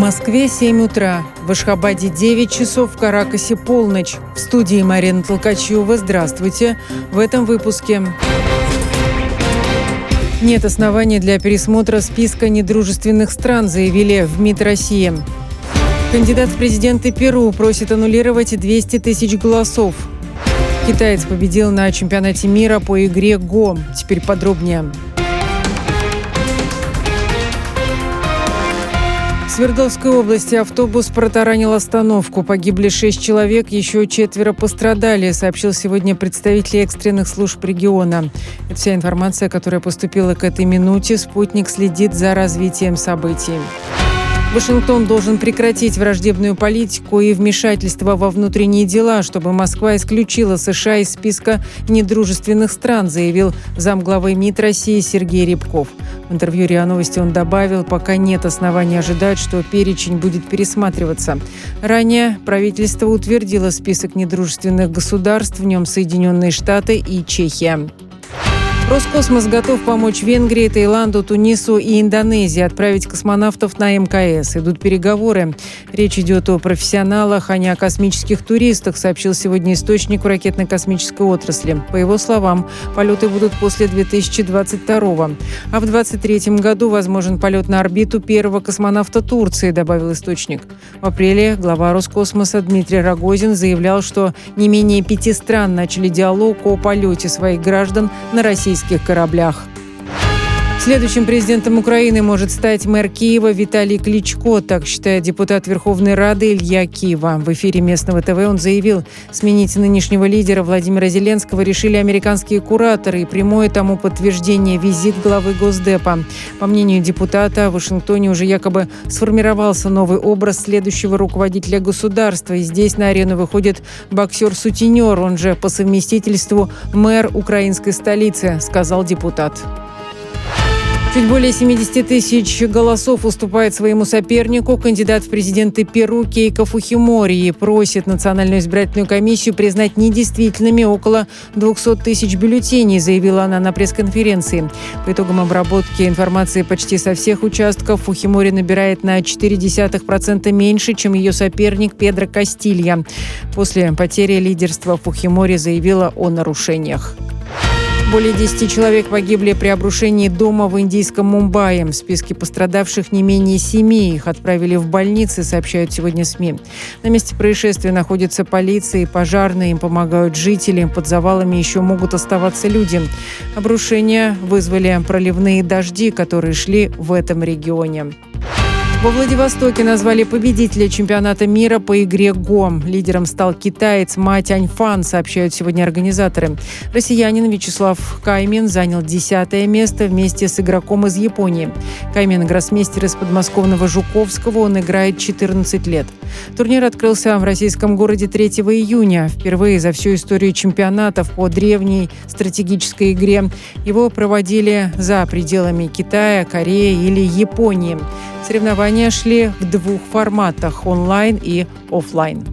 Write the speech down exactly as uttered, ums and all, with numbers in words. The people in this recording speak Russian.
Москве семь утра, в Ашхабаде девять часов, в Каракасе полночь. В студии Марина Толкачева. Здравствуйте. В этом выпуске. Нет оснований для пересмотра списка недружественных стран, заявили в МИД России. Кандидат в президенты Перу просит аннулировать двести тысяч голосов. Китаец победил на чемпионате мира по игре Го. Теперь подробнее. В Свердловской области автобус протаранил остановку. Погибли шесть человек, еще четверо пострадали, сообщил сегодня представитель экстренных служб региона. Это вся информация, которая поступила к этой минуте. «Спутник» следит за развитием событий. Вашингтон должен прекратить враждебную политику и вмешательство во внутренние дела, чтобы Москва исключила США из списка недружественных стран, заявил замглавы МИД России Сергей Рябков. В интервью РИА Новости он добавил, пока нет оснований ожидать, что перечень будет пересматриваться. Ранее правительство утвердило список недружественных государств, в нем Соединенные Штаты и Чехия. Роскосмос готов помочь Венгрии, Таиланду, Тунису и Индонезии отправить космонавтов на эм ка эс. Идут переговоры. Речь идет о профессионалах, а не о космических туристах, сообщил сегодня источник в ракетно-космической отрасли. По его словам, полеты будут после две тысячи двадцать второго. А в две тысячи двадцать третьем году возможен полет на орбиту первого космонавта Турции, добавил источник. В апреле глава Роскосмоса Дмитрий Рогозин заявлял, что не менее пяти стран начали диалог о полете своих граждан на российских кораблях. Следующим президентом Украины может стать мэр Киева Виталий Кличко, так считает депутат Верховной Рады Илья Кива. В эфире местного ТВ он заявил, сменить нынешнего лидера Владимира Зеленского решили американские кураторы, и прямое тому подтверждение визит главы Госдепа. По мнению депутата, в Вашингтоне уже якобы сформировался новый образ следующего руководителя государства, и здесь на арену выходит боксер-сутенер, он же по совместительству мэр украинской столицы, сказал депутат. Чуть более семьдесят тысяч голосов уступает своему сопернику. Кандидат в президенты Перу Кейко Фухимори и просит Национальную избирательную комиссию признать недействительными около двухсот тысяч бюллетеней, заявила она на пресс-конференции. По итогам обработки информации почти со всех участков Фухимори набирает на четыре десятых процента меньше, чем ее соперник Педро Кастилья. После потери лидерства Фухимори заявила о нарушениях. Более десяти человек погибли при обрушении дома в индийском Мумбаи. В списке пострадавших не менее семи. Их отправили в больницы, сообщают сегодня СМИ. На месте происшествия находится полиция и пожарные. Им помогают жители. Под завалами еще могут оставаться люди. Обрушения вызвали проливные дожди, которые шли в этом регионе. Во Владивостоке назвали победителя чемпионата мира по игре Го. Лидером стал китаец Ма Тяньфан, сообщают сегодня организаторы. Россиянин Вячеслав Каймин занял десятое место вместе с игроком из Японии. Каймин – гроссмейстер из подмосковного Жуковского, он играет четырнадцать лет. Турнир открылся в российском городе третьего июня. Впервые за всю историю чемпионатов по древней стратегической игре его проводили за пределами Китая, Кореи или Японии. Соревнования шли в двух форматах – онлайн и офлайн.